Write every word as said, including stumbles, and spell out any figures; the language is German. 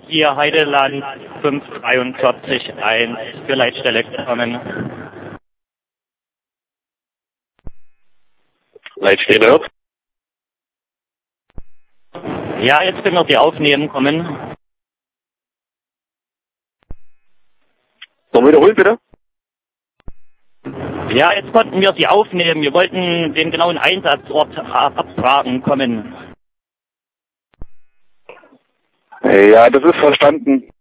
Hier Heideland fünf drei vier eins für Leitstelle kommen. Leitstelle. Ja, jetzt können wir Sie aufnehmen kommen. Noch wiederholen, bitte? Ja, jetzt konnten wir Sie aufnehmen. Wir wollten den genauen Einsatzort abfragen kommen. Ja, das ist verstanden.